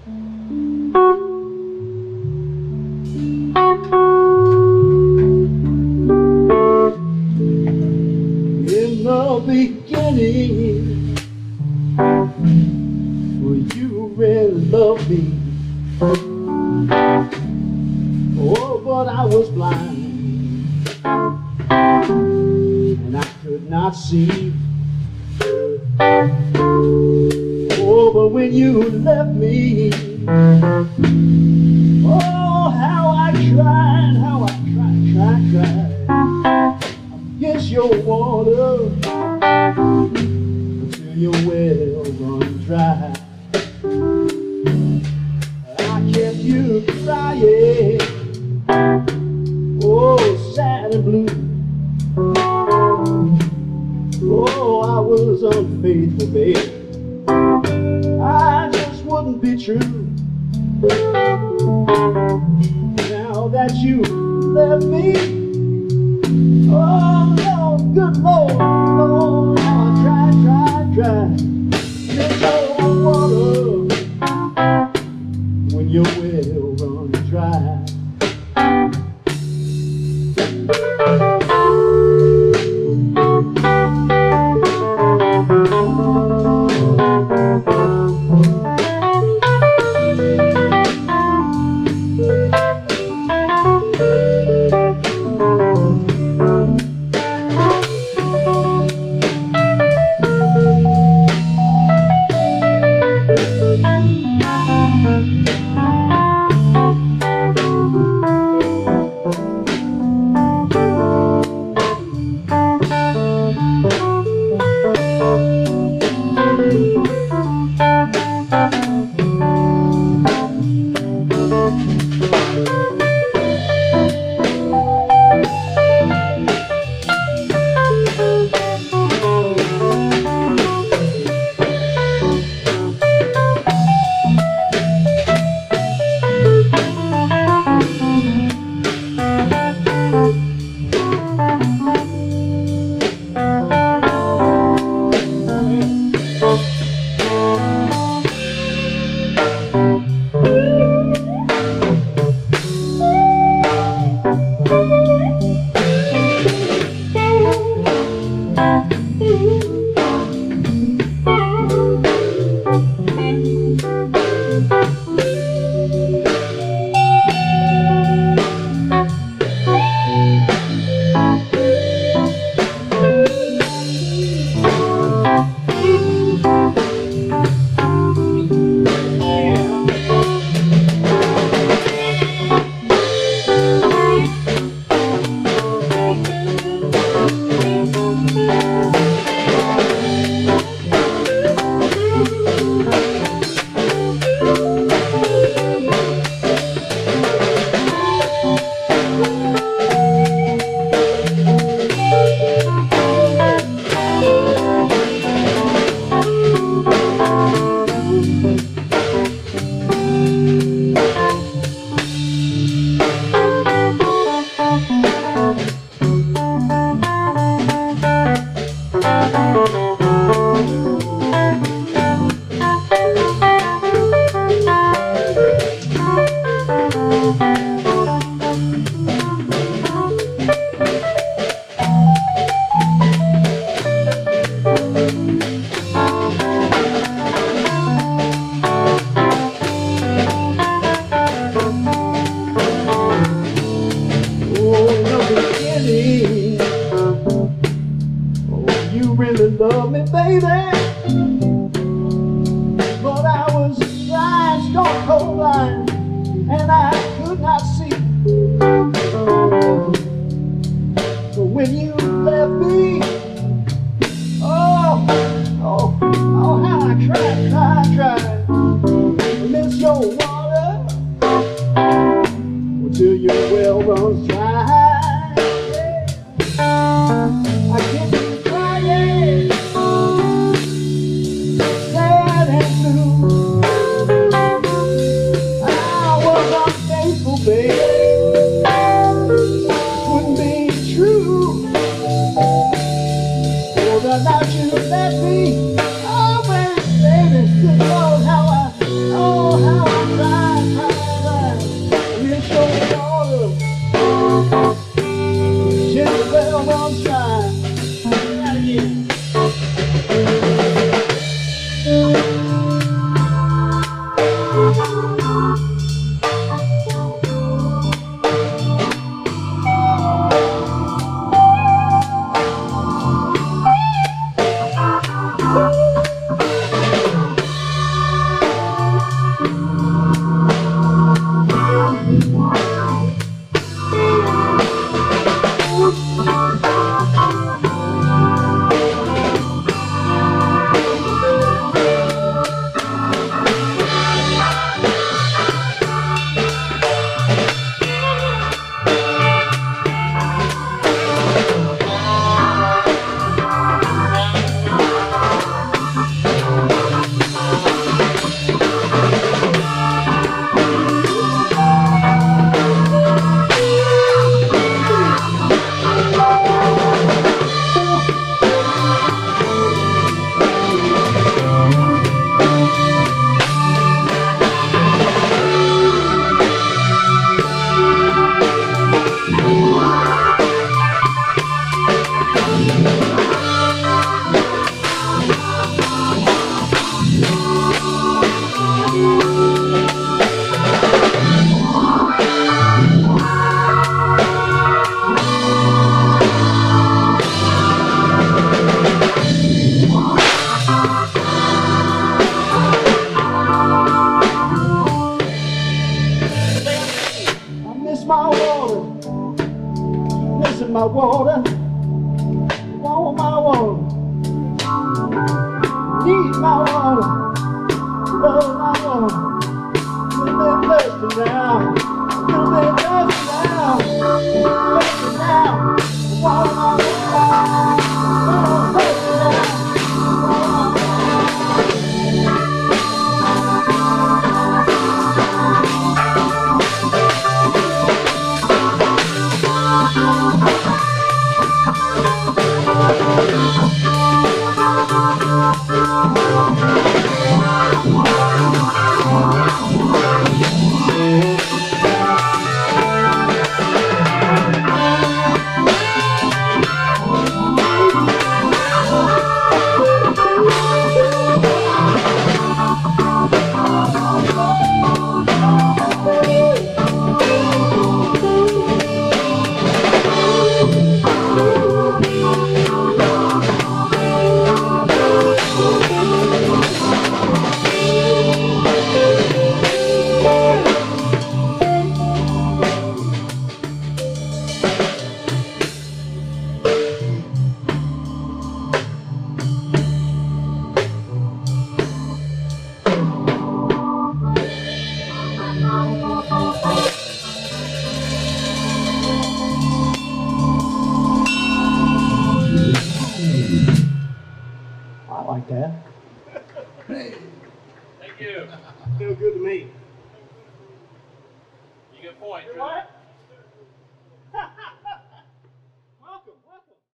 In the beginning, well, you really loved me. Oh, but I was blind, and I could not see. Oh, but when you left me, oh, how I tried, tried. Yes, your water until your well run dry. I kept you crying, oh, sad and blue. Oh, I was unfaithful, baby. I just wouldn't be true. Now that you left me, oh, Lord, good Lord, Lord, how I tried. There's no water when your well runs dry. You really love me, baby, but I was blind, stone cold blind, and I could not see. So when you left me, oh, how I tried to miss your water until your well runs dry. I can't be crying, sad and blue. I was my water, want my water, need my water, love my water. You've been thirsty now, you've been thirsty now, thirsty now, want my water, thirsty now. I like that. Thank you. Feel good to me. You get a point. What?